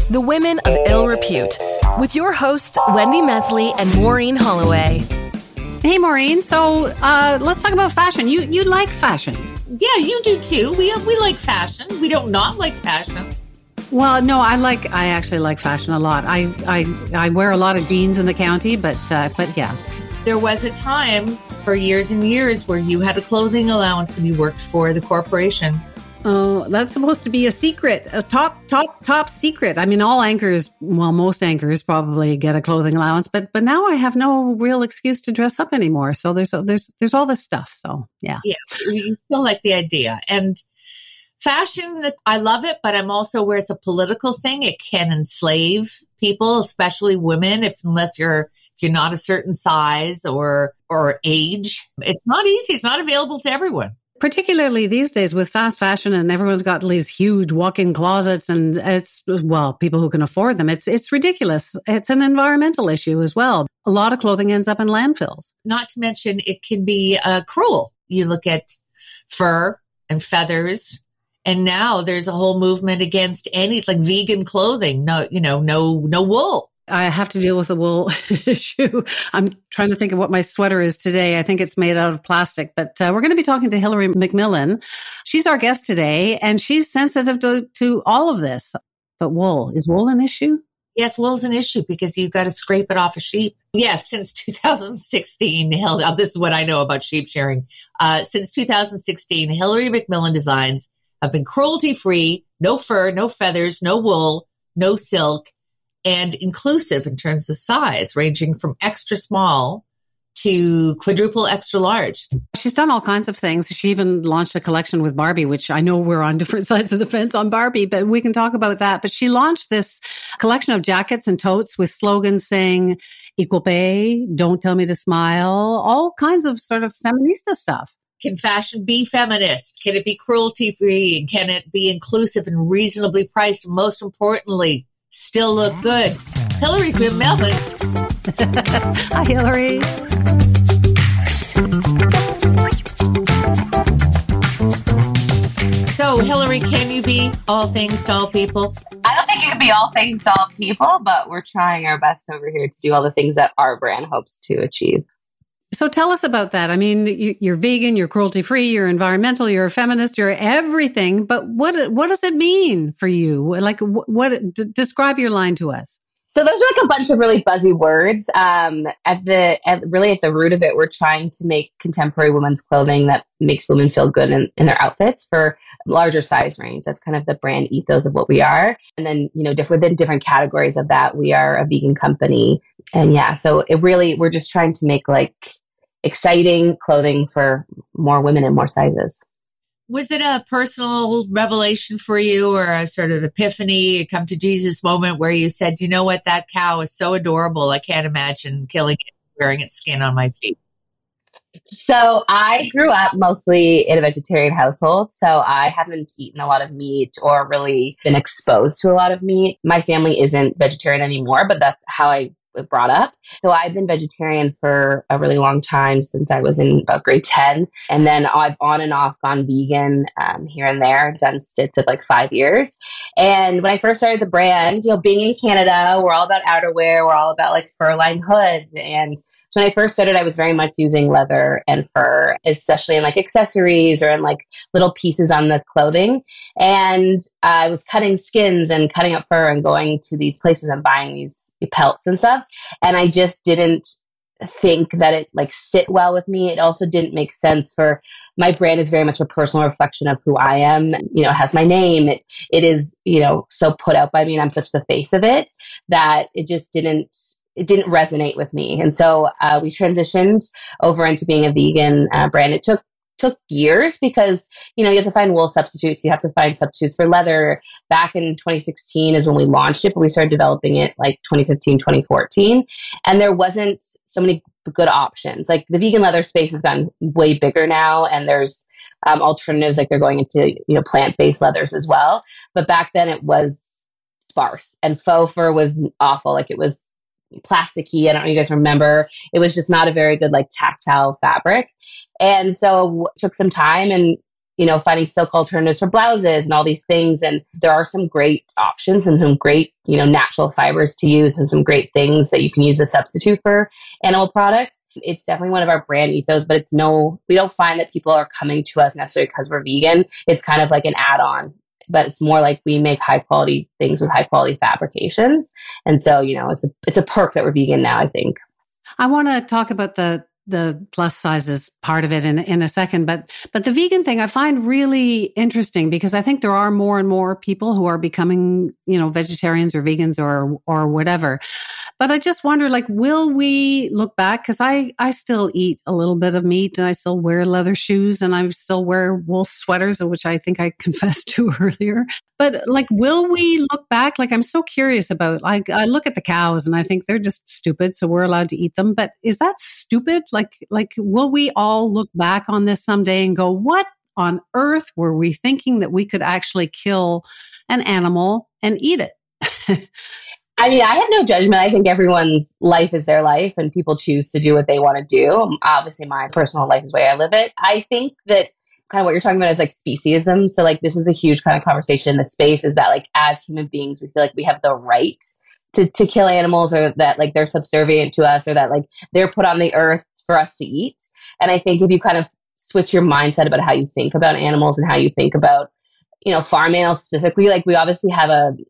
The Women of Ill Repute, with your hosts, Wendy Mesley and Maureen Holloway. Hey, Maureen. So let's talk about fashion. You like fashion. Yeah, you do too. We like fashion. We don't not like fashion. Well, no, I actually like fashion a lot. I wear a lot of jeans in the county, but yeah. There was a time for years and years where you had a clothing allowance when you worked for the corporation. Oh, that's supposed to be a secret, a top secret. I mean, most anchors probably get a clothing allowance, but now I have no real excuse to dress up anymore. So there's all this stuff. So yeah. Yeah, you still like the idea. And fashion, I love it, but I'm also where it's a political thing. It can enslave people, especially women, unless you're not a certain size or age. It's not easy. It's not available to everyone. Particularly these days with fast fashion and everyone's got these huge walk-in closets and people who can afford them. It's ridiculous. It's an environmental issue as well. A lot of clothing ends up in landfills. Not to mention it can be cruel. You look at fur and feathers, and now there's a whole movement against vegan clothing. No wool. I have to deal with the wool issue. I'm trying to think of what my sweater is today. I think it's made out of plastic, but we're going to be talking to Hilary McMillan. She's our guest today, and she's sensitive to all of this. But is wool an issue? Yes, wool's an issue because you've got to scrape it off a sheep. Yes, since 2016, this is what I know about sheep shearing. Since 2016, Hilary McMillan designs have been cruelty-free, no fur, no feathers, no wool, no silk, and inclusive in terms of size, ranging from extra small to quadruple extra large. She's done all kinds of things. She even launched a collection with Barbie, which I know we're on different sides of the fence on Barbie, but we can talk about that. But she launched this collection of jackets and totes with slogans saying equal pay, don't tell me to smile, all kinds of sort of feminista stuff. Can fashion be feminist? Can it be cruelty-free? And can it be inclusive and reasonably priced? And most importantly, still look good. Hilary McMillan. Hi, Hilary. So, Hilary, can you be all things to all people? I don't think you can be all things to all people, but we're trying our best over here to do all the things that our brand hopes to achieve. So tell us about that. I mean, you're vegan, you're cruelty-free, you're environmental, you're a feminist, you're everything. But what does it mean for you? Like, describe your line to us. So those are like a bunch of really buzzy words. At the root of it, we're trying to make contemporary women's clothing that makes women feel good in their outfits for larger size range. That's kind of the brand ethos of what we are. And then, within different categories of that, we are a vegan company. And yeah, so we're just trying to make exciting clothing for more women in more sizes. Was it a personal revelation for you or a sort of epiphany, a come to Jesus moment where you said, you know what, that cow is so adorable. I can't imagine killing it, wearing its skin on my feet. So I grew up mostly in a vegetarian household. So I haven't eaten a lot of meat or really been exposed to a lot of meat. My family isn't vegetarian anymore, but that's how I brought up. So I've been vegetarian for a really long time, since I was in about grade 10. And then I've on and off gone vegan here and there, done stints of 5 years. And when I first started the brand, being in Canada, we're all about outerwear. We're all about fur-lined hoods. And so when I first started, I was very much using leather and fur, especially in accessories or in little pieces on the clothing. And I was cutting skins and cutting up fur and going to these places and buying these pelts and stuff. And I just didn't think that it sit well with me. It also didn't make sense for my brand is very much a personal reflection of who I am. It has my name. It is, so put out by me, and I'm such the face of it that it just didn't resonate with me. And so we transitioned over into being a vegan brand. It took years because, you have to find wool substitutes. You have to find substitutes for leather. Back in 2016 is when we launched it, but we started developing it 2015, 2014. And there wasn't so many good options. The vegan leather space has gotten way bigger now. And there's alternatives, they're going into, plant-based leathers as well. But back then it was sparse, and faux fur was awful. It was plasticky. I don't know if you guys remember. It was just not a very good tactile fabric. And so it took some time, and finding silk alternatives for blouses and all these things. And there are some great options and some great, natural fibers to use and some great things that you can use as a substitute for animal products. It's definitely one of our brand ethos, but we don't find that people are coming to us necessarily because we're vegan. It's kind of like an add-on, but it's more like we make high quality things with high quality fabrications. And so, it's a perk that we're vegan now, I think. I want to talk about the plus sizes part of it in a second, but the vegan thing I find really interesting because I think there are more and more people who are becoming, vegetarians or vegans or whatever. But I just wonder, will we look back? Because I still eat a little bit of meat and I still wear leather shoes and I still wear wool sweaters, which I think I confessed to earlier. But will we look back? I'm so curious about, I look at the cows and I think they're just stupid. So we're allowed to eat them. But is that stupid? Will we all look back on this someday and go, what on earth were we thinking that we could actually kill an animal and eat it? I mean, I have no judgment. I think everyone's life is their life and people choose to do what they want to do. Obviously, my personal life is the way I live it. I think that kind of what you're talking about is speciesism. So this is a huge kind of conversation in the space is that as human beings, we feel like we have the right to kill animals or that they're subservient to us or that they're put on the earth for us to eat. And I think if you kind of switch your mindset about how you think about animals and how you think about, farm animals specifically, we obviously have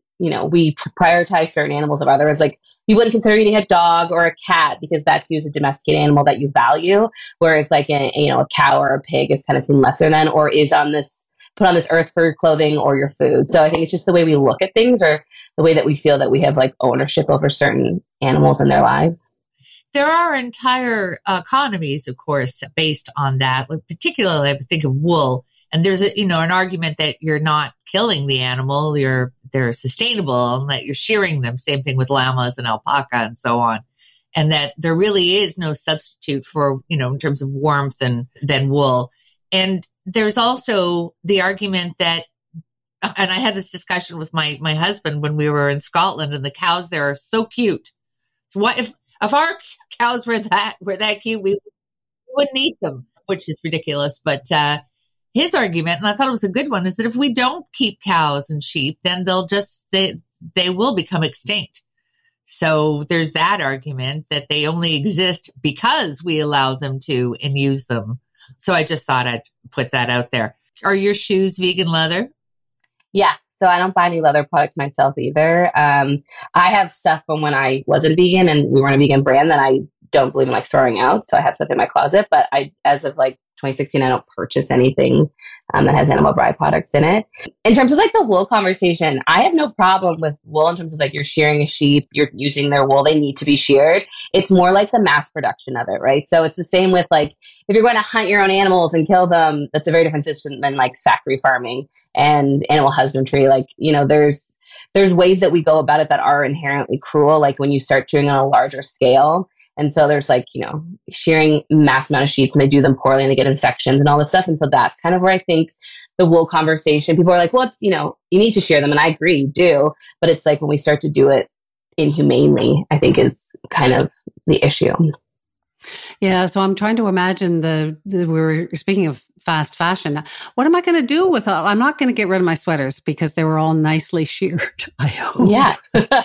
we prioritize certain animals of others. You wouldn't consider eating a dog or a cat because that's used a domesticated animal that you value. Whereas a cow or a pig is kind of seen lesser than, or is put on this earth for your clothing or your food. So I think it's just the way we look at things or the way that we feel that we have ownership over certain animals in their lives. There are entire economies, of course, based on that. Particularly, I think of wool. And there's an argument that you're not killing the animal, they're sustainable and that you're shearing them. Same thing with llamas and alpaca and so on. And that there really is no substitute for, in terms of warmth than wool. And there's also the argument that, and I had this discussion with my husband when we were in Scotland, and the cows there are so cute. So what if our cows were that cute, we wouldn't eat them, which is ridiculous. But, his argument, and I thought it was a good one, is that if we don't keep cows and sheep, then they will become extinct. So there's that argument that they only exist because we allow them to and use them. So I just thought I'd put that out there. Are your shoes vegan leather? Yeah. So I don't buy any leather products myself either. I have stuff from when I wasn't vegan and we weren't a vegan brand that I don't believe in throwing out. So I have stuff in my closet, but as of 2016, I don't purchase anything that has animal byproducts in it. In terms of the wool conversation, I have no problem with wool in terms of you're shearing a sheep, you're using their wool, they need to be sheared. It's more the mass production of it, right? So it's the same with if you're going to hunt your own animals and kill them, that's a very different system than factory farming and animal husbandry. There's ways that we go about it that are inherently cruel, when you start doing it on a larger scale. And so there's shearing mass amount of sheets and they do them poorly and they get infections and all this stuff. And so that's kind of where I think the wool conversation, people are well, it's, you need to shear them. And I agree, you do. But it's when we start to do it inhumanely, I think is kind of the issue. Yeah. So I'm trying to imagine we were speaking of fast fashion. What am I going to do with all? I'm not going to get rid of my sweaters because they were all nicely sheared, I hope. Yeah.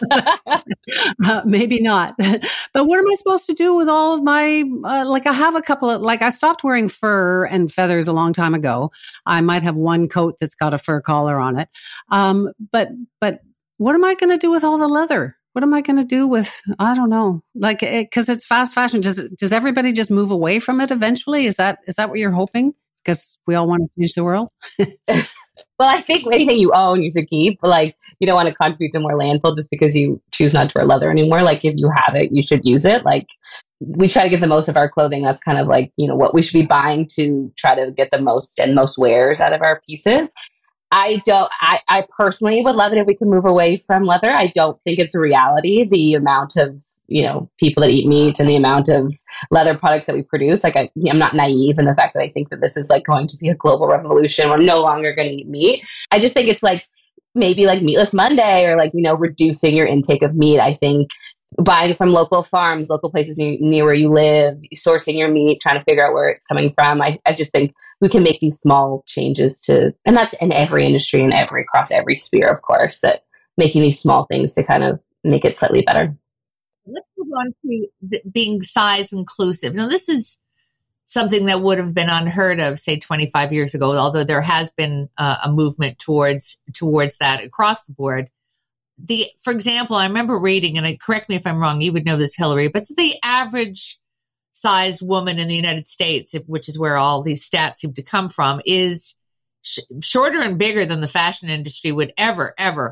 Maybe not. But what am I supposed to do with all of my, I have a couple of, I stopped wearing fur and feathers a long time ago. I might have one coat that's got a fur collar on it. But what am I going to do with all the leather? What am I going to do with, I don't know, because it's fast fashion. Does everybody just move away from it eventually? Is that what you're hoping? Because we all want to change the world? Well, I think anything you own, you should keep. You don't want to contribute to more landfill just because you choose not to wear leather anymore. If you have it, you should use it. We try to get the most of our clothing. That's kind of what we should be buying to try to get the most and most wears out of our pieces. I personally would love it if we could move away from leather. I don't think it's a reality. The amount of, people that eat meat and the amount of leather products that we produce. I'm not naive in the fact that I think that this is going to be a global revolution. We're no longer going to eat meat. I just think it's maybe Meatless Monday or reducing your intake of meat. I think buying from local farms, local places near where you live, sourcing your meat, trying to figure out where it's coming from. I just think we can make these small changes and that's in every industry and across every sphere, of course, that making these small things to kind of make it slightly better. Let's move on to being size inclusive. Now, this is something that would have been unheard of, say, 25 years ago, although there has been a movement towards that across the board. For example, I remember reading, and correct me if I'm wrong, you would know this, Hillary, but the average sized woman in the United States, which is where all these stats seem to come from, is shorter and bigger than the fashion industry would ever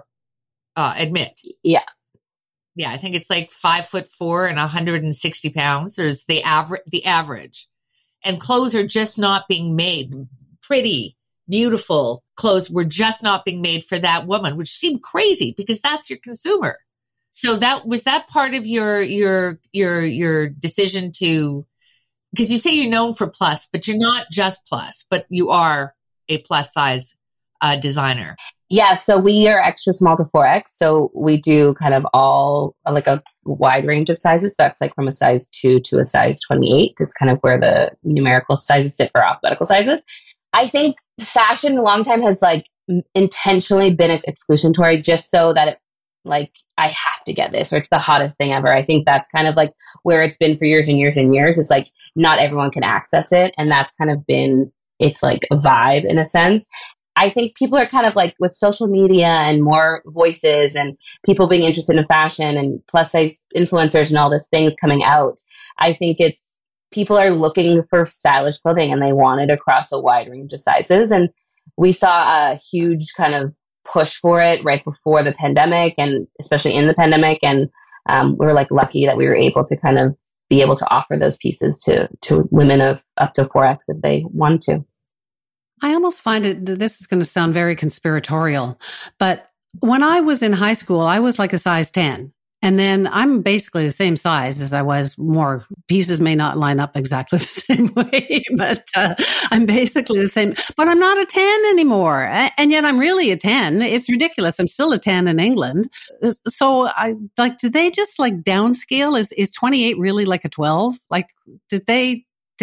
admit. Yeah. Yeah, I think it's like 5'4" and 160 pounds. There's the average. And clothes are just not being made. Pretty, beautiful clothes were just not being made for that woman, which seemed crazy because that's your consumer. So was that part of your decision to, because you say you're known for plus, but you're not just plus, but you are a plus size designer. Yeah, so we are extra small to 4X. So we do kind of all like a wide range of sizes. That's like from a size 2 to a size 28. It's kind of where the numerical sizes sit for alphabetical sizes. I think fashion a long time has like intentionally been exclusionary just so that it, like, I have to get this or it's the hottest thing ever. I think that's kind of like where it's been for years and years and years. It's like not everyone can access it. And that's kind of been its like vibe in a sense. I think people are kind of like with social media and more voices and people being interested in fashion and plus size influencers and all these things coming out. I think people are looking for stylish clothing and they want it across a wide range of sizes. And we saw a huge kind of push for it right before the pandemic and especially in the pandemic. And we were like lucky that we were able to kind of be able to offer those pieces to women of up to 4X if they want to. I almost find this is going to sound very conspiratorial, but when I was in high school, I was like a size 10. And then I'm basically the same size as I was. More pieces may not line up exactly the same way, but I'm basically the same. But I'm not a 10 anymore. And yet I'm really a 10. It's ridiculous. I'm still a 10 in England. So do they just like downscale? Is 28 really like a 12? Like, did they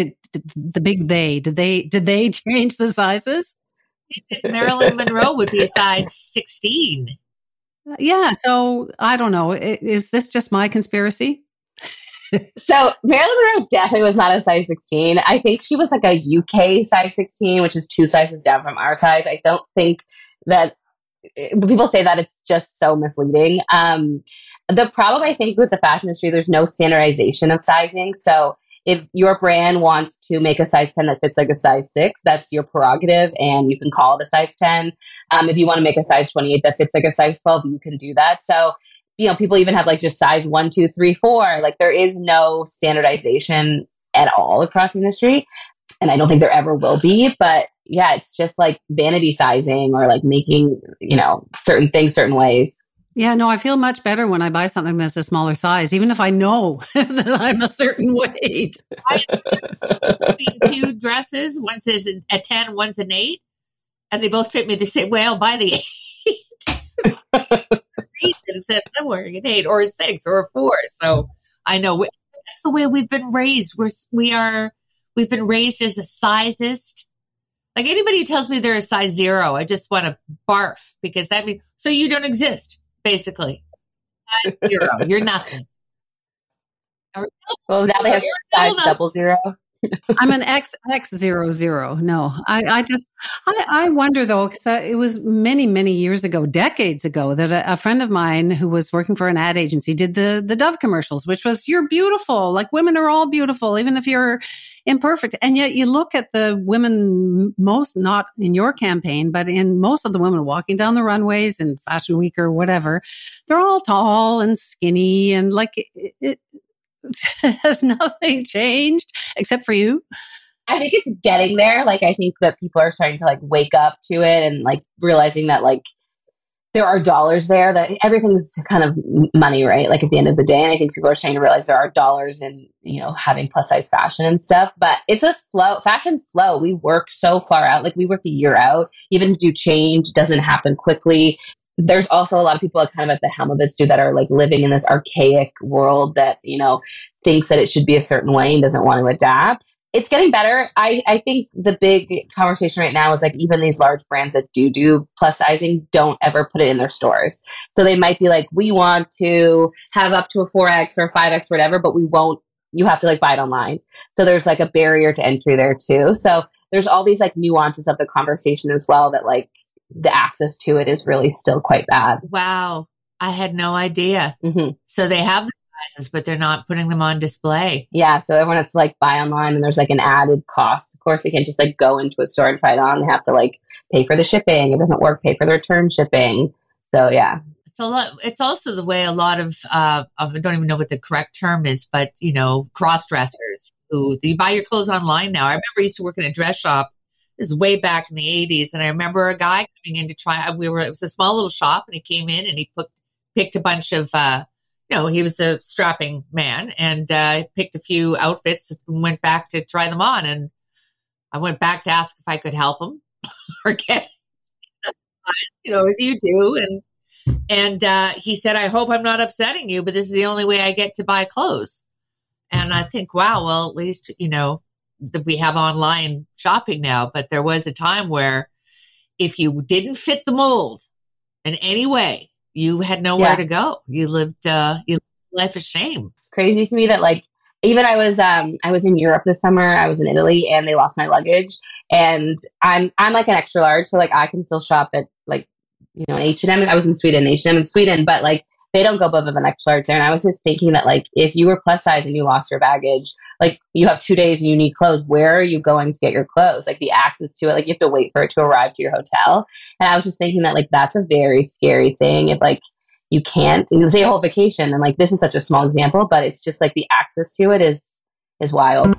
change the sizes? Marilyn Monroe would be a size 16. Yeah. So I don't know. Is this just my conspiracy? So Marilyn Monroe definitely was not a size 16. I think she was like a UK size 16, which is 2 sizes down from our size. I don't think that people say that it's just so misleading. The problem I think with the fashion industry, there's no standardization of sizing. So if your brand wants to make a size 10 that fits like a size 6, that's your prerogative and you can call it a size 10. If you want to make a size 28 that fits like a size 12, you can do that. So, people even have like just size 1, 2, 3, 4. Like there is no standardization at all across the industry. And I don't think there ever will be. But yeah, it's just like vanity sizing or like making, certain things certain ways. Yeah, no, I feel much better when I buy something that's a smaller size, even if I know that I'm a certain weight. I have 2 dresses. One says a 10, one's an 8. And they both fit me the same way. I'll buy the 8. Instead of I'm wearing an 8 or a 6 or a 4. So I know that's the way we've been raised. We've been raised as a sizist. Like anybody who tells me they're a size 0, I just want to barf because that means, so you don't exist. Basically, size 0, you're nothing. Well, now they have size 00. I'm an XX00. No, I wonder though, because it was many, many years ago, decades ago, that a friend of mine who was working for an ad agency did the Dove commercials, which was, you're beautiful. Like women are all beautiful, even if you're imperfect. And yet you look at the women, most not in your campaign, but in most of the women walking down the runways in Fashion Week or whatever, they're all tall and skinny and like it has nothing changed except for you. I think it's getting there. Like, I think that people are starting to like wake up to it and like realizing that like there are dollars there, that everything's kind of money, right? Like at the end of the day. And I think people are starting to realize there are dollars in, having plus size fashion and stuff, but it's fashion's slow. We work so far out. Like we work a year out, even to do change doesn't happen quickly. there's also a lot of people kind of at the helm of this too that are like living in this archaic world that, thinks that it should be a certain way and doesn't want to adapt. It's getting better. I think the big conversation right now is like even these large brands that do plus sizing don't ever put it in their stores. So they might be like, we want to have up to a 4X or a 5X or whatever, but we won't, you have to like buy it online. So there's like a barrier to entry there too. So there's all these like nuances of the conversation as well that like the access to it is really still quite bad. Wow. I had no idea. Mm-hmm. So they have the sizes, but they're not putting them on display. Yeah. So everyone has to like buy online and there's like an added cost. Of course, they can't just like go into a store and try it on. They have to like pay for the shipping. It doesn't work, pay for the return shipping. So yeah. It's a lot. It's also the way a lot of I don't even know what the correct term is, but cross dressers who you buy your clothes online now. I remember I used to work in a dress shop. This is way back in the 80s, and I remember a guy coming in to try. It was a small little shop, and he came in and he picked a bunch of he was a strapping man, and picked a few outfits and went back to try them on. And I went back to ask if I could help him or get as you do, and he said, I hope I'm not upsetting you, but this is the only way I get to buy clothes. And I think, wow, well, at least, that we have online shopping now. But there was a time where if you didn't fit the mold in any way, you had nowhere to go. You lived life of shame. It's crazy to me that like, even I was in Europe this summer. I was in Italy and they lost my luggage, and I'm like an extra large. So like I can still shop at like, H&M. I was in Sweden, H&M in Sweden, but like they don't go above an extra large there. And I was just thinking that like, if you were plus size and you lost your baggage, like you have 2 days and you need clothes, where are you going to get your clothes? Like the access to it, like you have to wait for it to arrive to your hotel. And I was just thinking that like, that's a very scary thing. If like you can't, say a whole vacation, and like, this is such a small example, but it's just like the access to it is wild.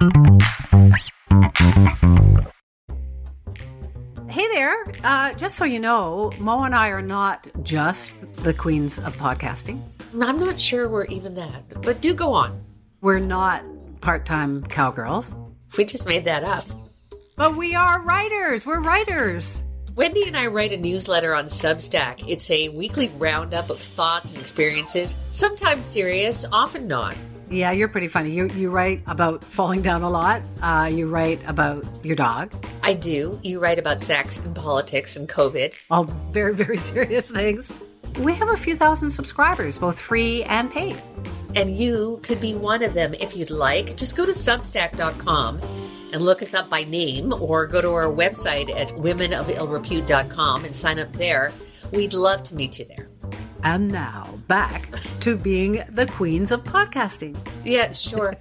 Hey there. Just so you know, Mo and I are not just the queens of podcasting. I'm not sure we're even that, but do go on. We're not part-time cowgirls. We just made that up. But we are writers. We're writers. Wendy and I write a newsletter on Substack. It's a weekly roundup of thoughts and experiences, sometimes serious, often not. Yeah, you're pretty funny. You write about falling down a lot. You write about your dog. I do. You write about sex and politics and COVID. All very, very serious things. We have a few thousand subscribers, both free and paid. And you could be one of them if you'd like. Just go to Substack.com and look us up by name, or go to our website at womenofillrepute.com and sign up there. We'd love to meet you there. And now, back to being the queens of podcasting. Yeah, sure.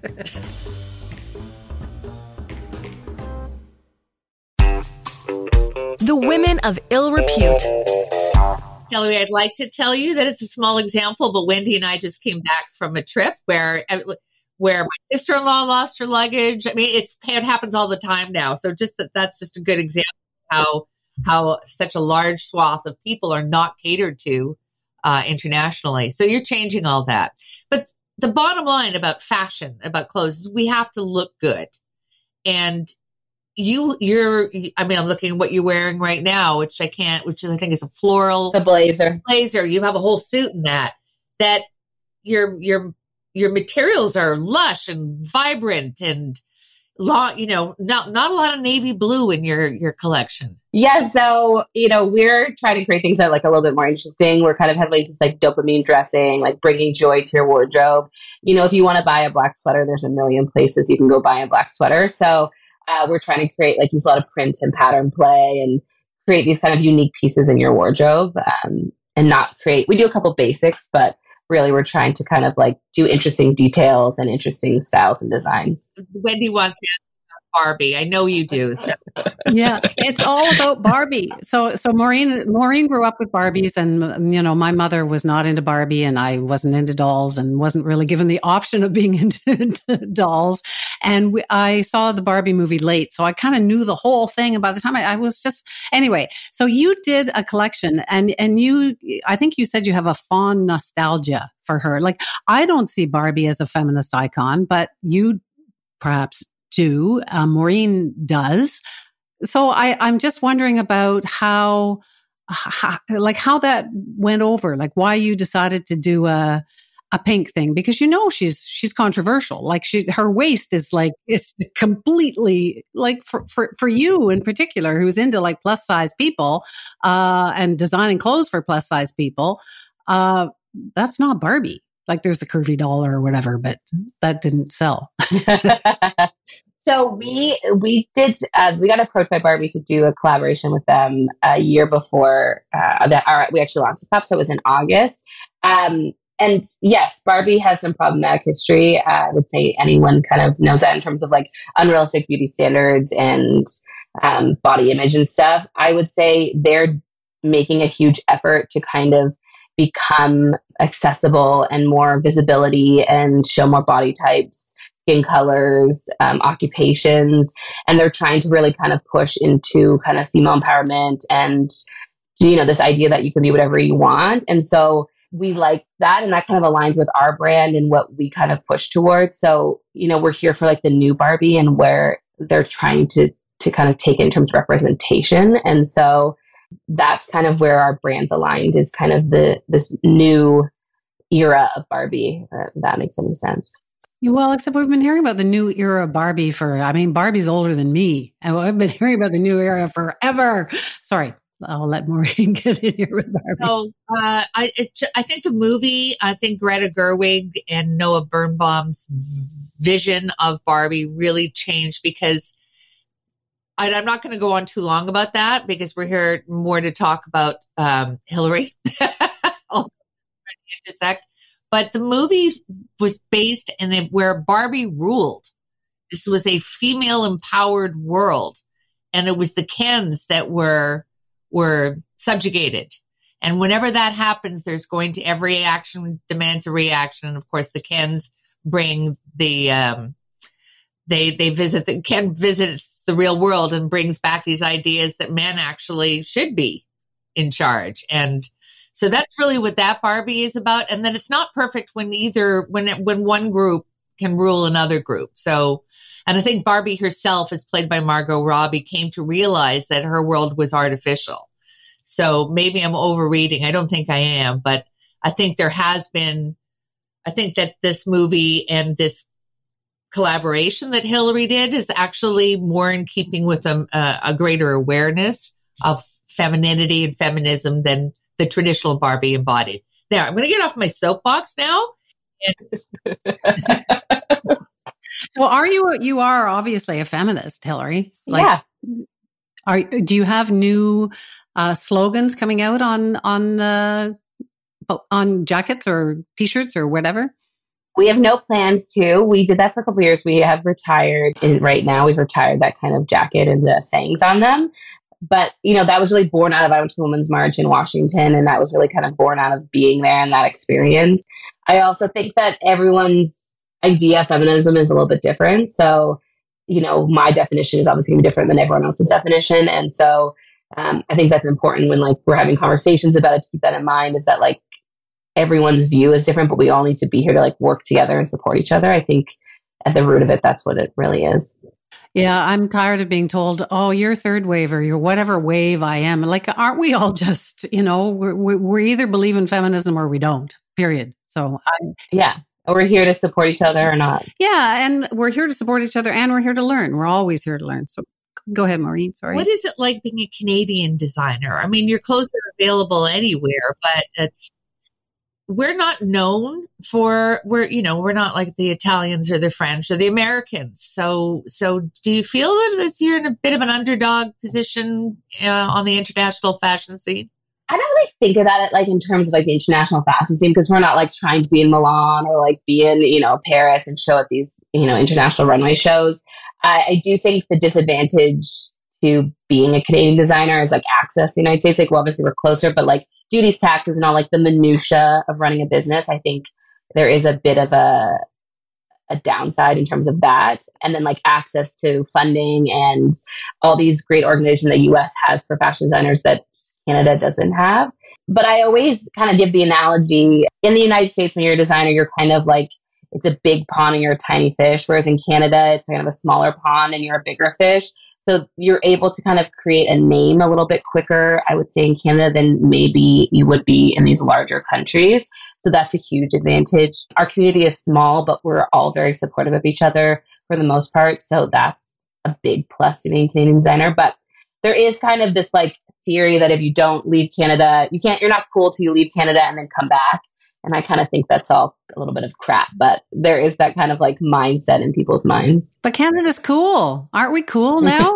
The Women of Ill Repute. Hillary, I'd like to tell you that it's a small example, but Wendy and I just came back from a trip where my sister-in-law lost her luggage. I mean, it happens all the time now. So that's just a good example of how such a large swath of people are not catered to internationally. So you're changing all that. But the bottom line about fashion, about clothes, is we have to look good. And I'm looking at what you're wearing right now, which I think is a floral. The blazer. You have a whole suit in that your materials are lush and vibrant and not a lot of navy blue in your collection. Yeah. So, we're trying to create things that are like a little bit more interesting. We're kind of heavily just like dopamine dressing, like bringing joy to your wardrobe. If you want to buy a black sweater, there's a million places you can go buy a black sweater. So we're trying to create use a lot of print and pattern play and create these kind of unique pieces in your wardrobe, and not create, we do a couple basics, but really we're trying to kind of like do interesting details and interesting styles and designs. Wendy wants to ask about Barbie. I know you do. So. Yeah, it's all about Barbie. So Maureen grew up with Barbies, and my mother was not into Barbie, and I wasn't into dolls, and wasn't really given the option of being into dolls. And I saw the Barbie movie late, so I kind of knew the whole thing. And by the time I was just anyway. So you did a collection, and I think you said you have a fond nostalgia for her. Like, I don't see Barbie as a feminist icon, but you perhaps do. Maureen does. So I'm just wondering about how like how that went over, like why you decided to do a pink thing, because she's controversial. Like her waist is like, it's completely like for you in particular, who's into like plus size people, and designing clothes for plus size people. That's not Barbie. Like there's the curvy doll or whatever, but that didn't sell. So we got approached by Barbie to do a collaboration with them a year before we actually launched the cup. So it was in August. And yes, Barbie has some problematic history. I would say anyone kind of knows that in terms of like unrealistic beauty standards and body image and stuff. I would say they're making a huge effort to kind of become accessible and more visibility and show more body types, skin colors, occupations. And they're trying to really kind of push into kind of female empowerment and, this idea that you can be whatever you want. And so we like that, and that kind of aligns with our brand and what we kind of push towards. So, we're here for like the new Barbie and where they're trying to kind of take in terms of representation. And so that's kind of where our brand's aligned, is kind of this new era of Barbie. If that makes any sense. Well, except we've been hearing about the new era of Barbie Barbie's older than me. And I've been hearing about the new era forever. Sorry. I'll let Maureen get in here with Barbie. So, I think the movie, Greta Gerwig and Noah Birnbaum's vision of Barbie really changed, because I'm not going to go on too long about that, because we're here more to talk about Hillary. Intersect. But the movie was based in where Barbie ruled. This was a female empowered world, and it was the Kens that were subjugated. And whenever that happens, there's going to, every action demands a reaction. And of course, the Kens bring the, Ken visits the real world and brings back these ideas that men actually should be in charge. And so that's really what that Barbie is about. And then it's not perfect when one group can rule another group. So, and I think Barbie herself, as played by Margot Robbie, came to realize that her world was artificial. So maybe I'm overreading. I don't think I am, but I think I think that this movie and this collaboration that Hillary did is actually more in keeping with a greater awareness of femininity and feminism than the traditional Barbie embodied. Now, I'm going to get off my soapbox now. So you are obviously a feminist, Hillary. Yeah. Do you have new slogans coming out on jackets or t-shirts or whatever? We have no plans to. We did that for a couple of years. We have retired, and right now we've retired that kind of jacket and the sayings on them. But, that was really born out of, I went to the Women's March in Washington, and that was really kind of born out of being there and that experience. I also think that everyone's idea of feminism is a little bit different. So, my definition is obviously going to be different than everyone else's definition. And so I think that's important when we're having conversations about it, to keep that in mind, is that everyone's view is different, but we all need to be here to work together and support each other. I think at the root of it, that's what it really is. Yeah, I'm tired of being told, oh, you're third wave or you're whatever wave I am. Aren't we all just, we either believe in feminism or we don't, period. So yeah. We're here to support each other or not. Yeah, and we're here to support each other, and we're here to learn. We're always here to learn. So go ahead, Maureen. Sorry. What is it like being a Canadian designer? I mean, your clothes are available anywhere, but we're not known for, we're not like the Italians or the French or the Americans. So do you feel that you're in a bit of an underdog position on the international fashion scene? I don't really think about it in terms of the international fashion scene, because we're not trying to be in Milan or be in, Paris and show at these, international runway shows. I do think the disadvantage to being a Canadian designer is access to the United States. Obviously we're closer, but duties, taxes, and all the minutia of running a business, I think there is a bit of a downside in terms of that. And then access to funding and all these great organizations that US has for fashion designers that Canada doesn't have. But I always kind of give the analogy, in the United States, when you're a designer, you're kind of it's a big pond and you're a tiny fish. Whereas in Canada, it's kind of a smaller pond and you're a bigger fish. So you're able to kind of create a name a little bit quicker, I would say, in Canada than maybe you would be in these larger countries. So that's a huge advantage. Our community is small, but we're all very supportive of each other for the most part. So that's a big plus to being a Canadian designer. But there is kind of this like theory that if you don't leave Canada, you're not cool till you leave Canada and then come back. And I kind of think that's all a little bit of crap, but there is that kind of like mindset in people's minds. But Canada's cool. Aren't we cool now?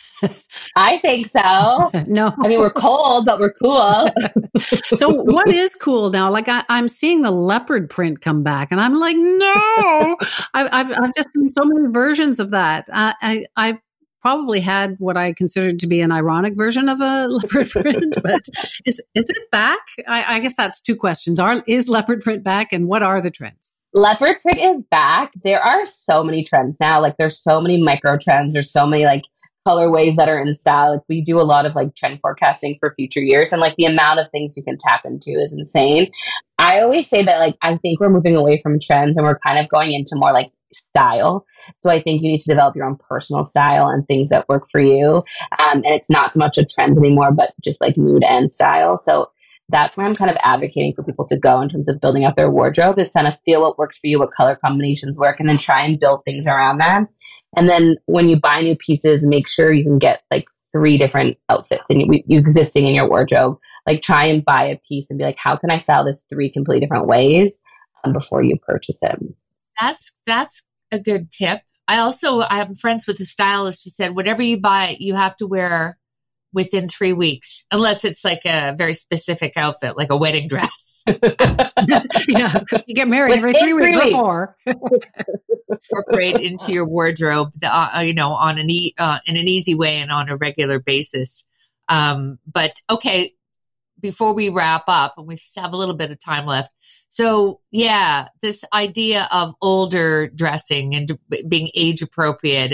I think so. No. I mean, we're cold, but we're cool. So what is cool now? Like I'm seeing the leopard print come back and I'm like, no, I've just seen so many versions of that. I probably had what I considered to be an ironic version of a leopard print, but is it back? I guess that's two questions. Is leopard print back and what are the trends? Leopard print is back. There are so many trends now. Like there's so many micro trends. There's so many like colorways that are in style. Like we do a lot of like trend forecasting for future years, and like the amount of things you can tap into is insane. I always say that like I think we're moving away from trends and we're kind of going into more like style. So I think you need to develop your own personal style and things that work for you. And it's not so much of trends anymore, but just like mood and style. So that's where I'm kind of advocating for people to go in terms of building out their wardrobe, is kind of feel what works for you, what color combinations work, and then try and build things around them. And then when you buy new pieces, make sure you can get like 3 different outfits and you existing in your wardrobe. Like try and buy a piece and be like, how can I style this 3 completely different ways before you purchase it? That's a good tip. I have friends with a stylist who said, whatever you buy, you have to wear within 3 weeks, unless it's like a very specific outfit, like a wedding dress. Yeah, you get married every 3 weeks before. Incorporate into your wardrobe, on in an easy way and on a regular basis. But okay, before we wrap up, and we have a little bit of time left. So yeah, this idea of older dressing and being age appropriate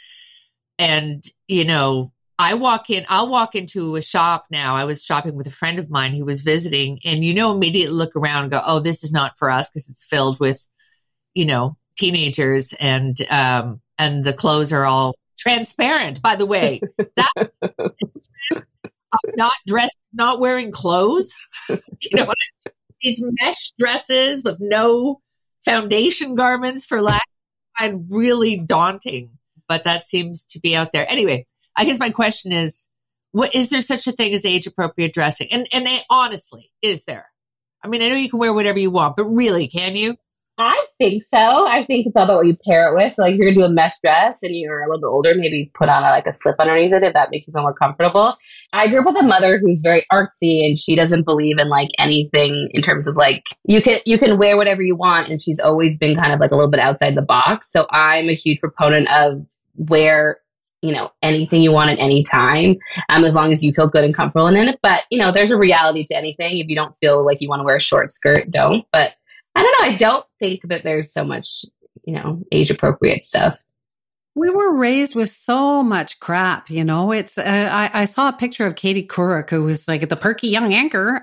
and I'll walk into a shop now. I was shopping with a friend of mine who was visiting and, immediately look around and go, oh, this is not for us because it's filled with, teenagers and the clothes are all transparent, by the way. That not dressed, not wearing clothes. These mesh dresses with no foundation garments for lack, I find really daunting, but that seems to be out there. Anyway, I guess my question is, what is there such a thing as age appropriate dressing? And honestly, is there? I mean, I know you can wear whatever you want, but really, can you? I think so. I think it's all about what you pair it with. So like if you're going to do a mesh dress and you're a little bit older, maybe put on a slip underneath it if that makes you feel more comfortable. I grew up with a mother who's very artsy and she doesn't believe in like anything in terms of like you can wear whatever you want, and she's always been kind of like a little bit outside the box. So I'm a huge proponent of wear anything you want at any time, as long as you feel good and comfortable in it. But, there's a reality to anything. If you don't feel like you want to wear a short skirt, don't. But I don't know. I don't think that there's so much, age appropriate stuff. We were raised with so much crap, It's I saw a picture of Katie Couric, who was like the perky young anchor,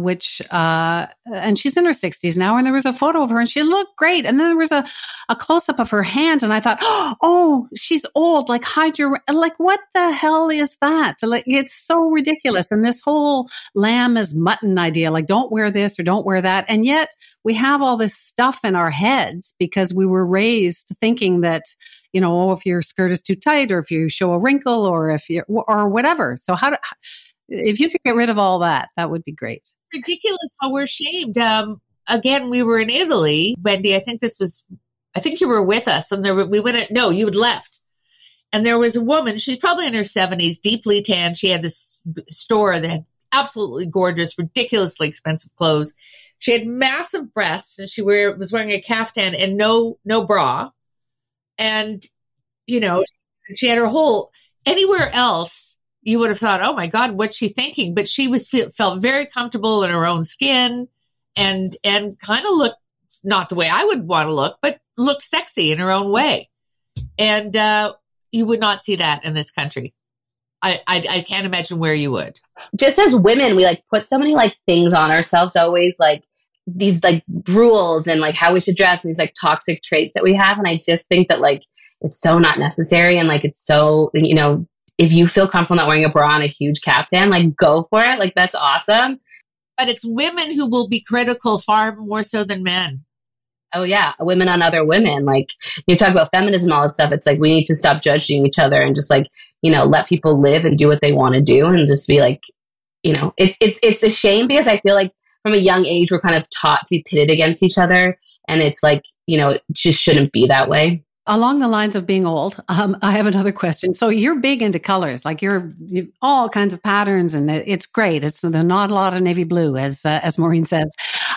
and she's in her 60s now. And there was a photo of her, and she looked great. And then there was a close up of her hand, and I thought, oh, she's old. Like hide your what the hell is that? Like it's so ridiculous. And this whole lamb is mutton idea, like don't wear this or don't wear that, and yet we have all this stuff in our heads because we were raised thinking that. If your skirt is too tight or if you show a wrinkle or or whatever. So if you could get rid of all that, that would be great. Ridiculous how we're shamed. Again, we were in Italy, Wendy. I think you were with us and you had left. And there was a woman, she's probably in her 70s, deeply tan. She had this store that had absolutely gorgeous, ridiculously expensive clothes. She had massive breasts and she was wearing a caftan and no bra. And, she had her whole, anywhere else, you would have thought, oh my God, what's she thinking? But she felt very comfortable in her own skin and kind of looked, not the way I would want to look, but looked sexy in her own way. And you would not see that in this country. I can't imagine where you would. Just as women, we put so many things on ourselves always, these rules and how we should dress and these toxic traits that we have. And I just think that it's so not necessary. And it's so, if you feel comfortable not wearing a bra and a huge caftan, like go for it. Like that's awesome. But it's women who will be critical far more so than men. Oh yeah, women on other women. Like you talk about feminism, all this stuff. It's like we need to stop judging each other and just like, let people live and do what they want to do and just be like, it's a shame because I feel like from a young age we're kind of taught to be pitted against each other, and it's like, it just shouldn't be that way. Along the lines of being old, I have another question. So you're big into colors, like you're all kinds of patterns, and it's great. There's not a lot of navy blue, as Maureen says.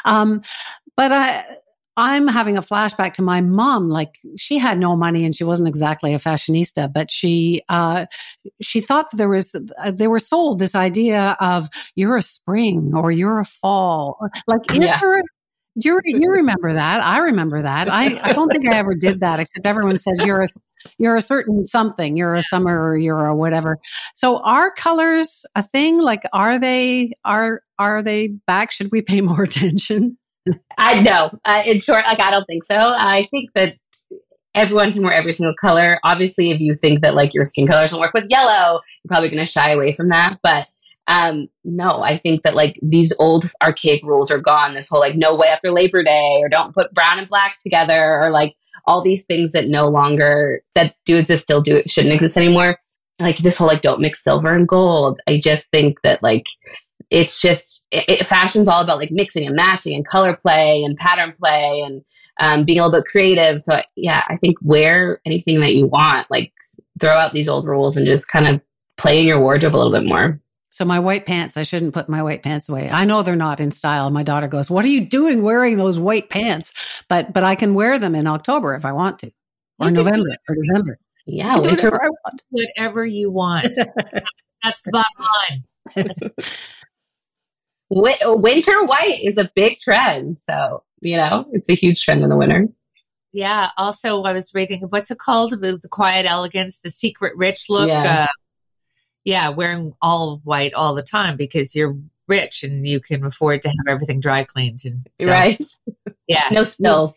But I'm having a flashback to my mom. Like she had no money and she wasn't exactly a fashionista, but she thought that they were sold this idea of you're a spring or you're a fall. Like, do you remember that? I remember that. I don't think I ever did that, except everyone says you're a certain something. You're a summer or you're a whatever. So are colors a thing? Like, are they back? Should we pay more attention? I know. In short, like, I don't think so. I think that everyone can wear every single color. Obviously, if you think that like your skin color doesn't work with yellow, you're probably going to shy away from that. But no, I think that like these old archaic rules are gone. This whole like no way after Labor Day, or don't put brown and black together, or like all these things that no longer that do exist still shouldn't exist anymore. Like this whole like don't mix silver and gold. I just think that like it's just fashion's all about like mixing and matching and color play and pattern play and being a little bit creative. So yeah, I think wear anything that you want. Like throw out these old rules and just kind of play in your wardrobe a little bit more. So my white pants, I shouldn't put my white pants away. I know they're not in style. My daughter goes, "What are you doing wearing those white pants?" But I can wear them in October if I want to, or November or December. Yeah, whatever I want. Whatever you want. That's the bottom line. Winter white is a big trend. So, it's a huge trend in the winter. Yeah. Also, I was reading, what's it called? The Quiet Elegance, the Secret Rich look. Yeah. Wearing all white all the time because you're rich and you can afford to have everything dry cleaned. And so, right. Yeah. No spills.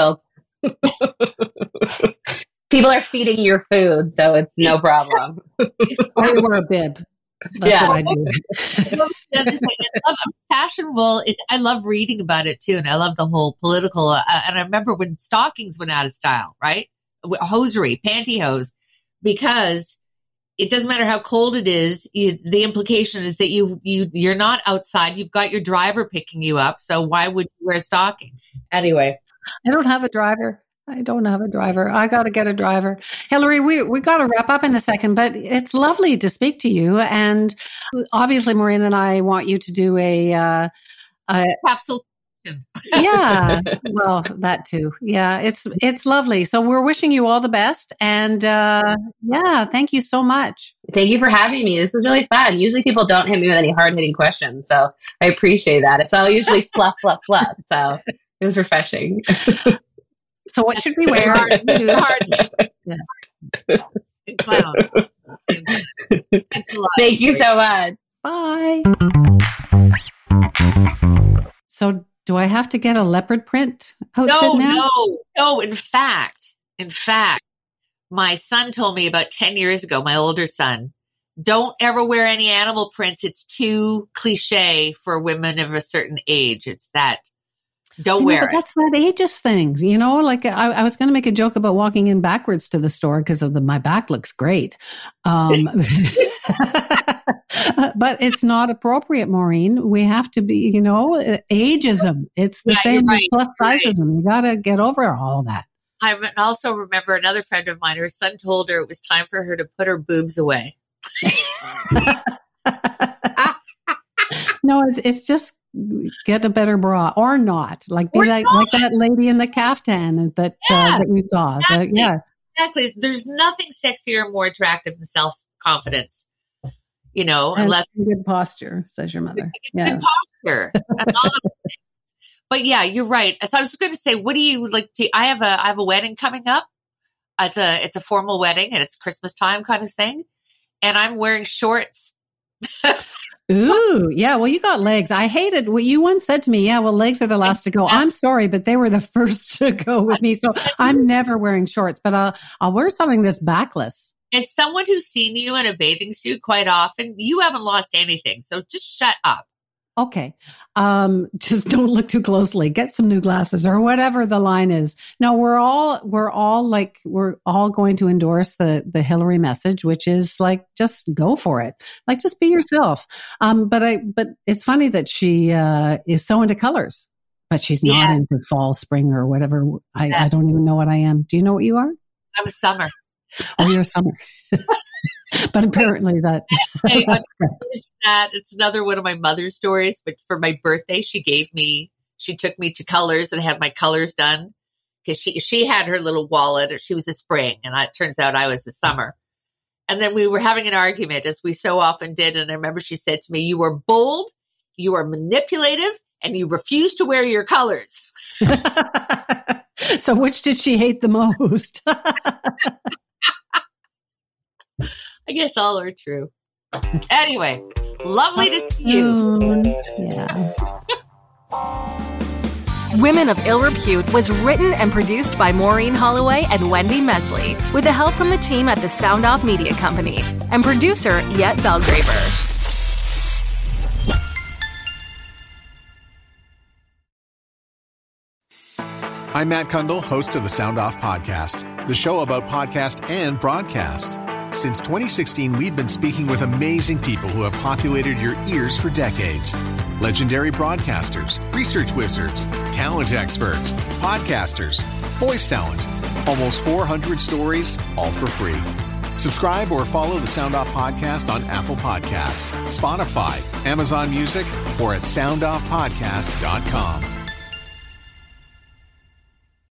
People are feeding your food, so it's no problem. Or you wear a bib. That's what I do. Fashionable is, I love reading about it too. And I love the whole political, and I remember when stockings went out of style, right? Hosiery, pantyhose, because it doesn't matter how cold it is. The implication is that you're not outside. You've got your driver picking you up. So why would you wear stockings? Anyway. I don't have a driver. I got to get a driver. Hillary, we got to wrap up in a second, but it's lovely to speak to you. And obviously, Maureen and I want you to do a capsule. Yeah, well, that too. Yeah, it's lovely. So we're wishing you all the best. And thank you so much. Thank you for having me. This was really fun. Usually people don't hit me with any hard-hitting questions, so I appreciate that. It's all usually fluff. So it was refreshing. So what should we wear? Clowns. Thanks a lot. Thank you so much. Bye. So do I have to get a leopard print outfit now? No. In fact, my son told me about 10 years ago, my older son, don't ever wear any animal prints. It's too cliche for women of a certain age. It's that. Don't wear it. That's that ageist thing. Like I was going to make a joke about walking in backwards to the store because my back looks great. But it's not appropriate, Maureen. We have to be, ageism. It's the same as plus sizeism. You got to get over all of that. I also remember another friend of mine, her son told her it was time for her to put her boobs away. No, it's just get a better bra or not. Like be like that lady in the caftan that you saw. Exactly. Exactly. There's nothing sexier or more attractive than self-confidence. Unless good posture, says your mother. Good posture. And all those things. But yeah, you're right. So I was going to say, what do you like to? I have a wedding coming up. It's a formal wedding and it's Christmas time kind of thing, and I'm wearing shorts. Ooh, yeah. Well, you got legs. I hated what you once said to me. Yeah, well, legs are the last to go. I'm sorry, but they were the first to go with me. So I'm never wearing shorts, but I'll wear something that's backless. As someone who's seen you in a bathing suit quite often, you haven't lost anything. So just shut up. Okay. Just don't look too closely. Get some new glasses or whatever the line is. No, we're all going to endorse the Hillary message, which is like, just go for it. Like, just be yourself. But it's funny that she is so into colors, but she's not into fall, spring, or whatever. I don't even know what I am. Do you know what you are? I'm a summer. Oh, you're a summer. But apparently that. Hey, it's another one of my mother's stories. But for my birthday, she took me to Colors and had my colors done because she had her little wallet, or she was a spring, and it turns out I was a summer. And then we were having an argument, as we so often did. And I remember she said to me, "You are bold, you are manipulative, and you refuse to wear your colors." So which did she hate the most? I guess all are true. Anyway, lovely to see you. Yeah. Women of Ill Repute was written and produced by Maureen Holloway and Wendy Mesley, with the help from the team at the Sound Off Media Company and producer Yet Belgraver. I'm Matt Kundle, host of the Sound Off Podcast, the show about podcast and broadcast. Since 2016, we've been speaking with amazing people who have populated your ears for decades. Legendary broadcasters, research wizards, talent experts, podcasters, voice talent. Almost 400 stories, all for free. Subscribe or follow the Sound Off Podcast on Apple Podcasts, Spotify, Amazon Music, or at soundoffpodcast.com.